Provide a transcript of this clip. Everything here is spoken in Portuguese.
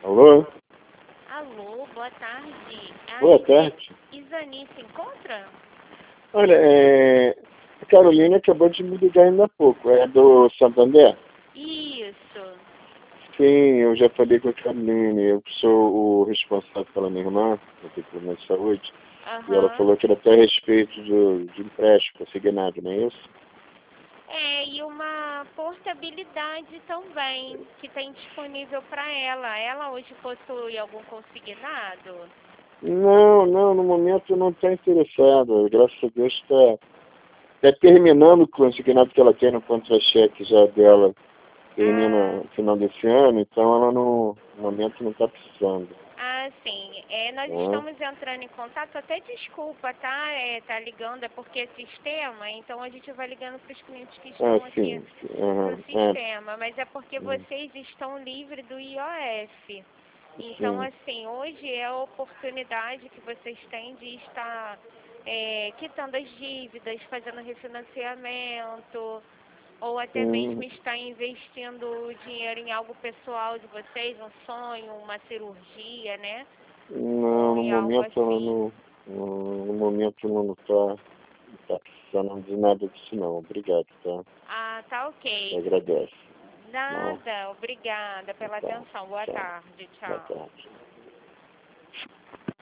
Alô? Alô, boa tarde. Boa tarde. Isani se encontra? Olha, a Carolina acabou de me ligar ainda há pouco. É do Santander? Isso. Sim, eu já falei com a Carolina. Eu sou o responsável pela minha irmã, do Departamento de Saúde. E ela Aham. falou que era até a respeito de empréstimo consignado, não é isso? E uma portabilidade também, que tem disponível para ela. Ela hoje possui algum consignado? Não, no momento não está interessada. Graças a Deus está terminando o consignado que ela tem no contra-cheque já dela. Termina Ah, no final desse ano, então ela no momento não está precisando. sim. Nós Né? estamos entrando em contato, até desculpa, tá? Tá ligando, é porque é sistema, então a gente vai ligando para os clientes que Ah, estão aqui sim. no Aham, sistema, mas é porque vocês estão livres do IOF. Então, sim. assim, hoje é a oportunidade que vocês têm de estar quitando as dívidas, fazendo refinanciamento, ou até mesmo Sim. estar investindo o dinheiro em algo pessoal de vocês, um sonho, uma cirurgia, né? Não, Ou no em algo momento ela assim. não. No momento ela não tá precisando de nada disso não. Obrigado, tá? Ah, tá Eu ok. agradeço. Não, Nada, obrigada pela tá. atenção. Boa Tchau. tarde, Boa tchau. tarde.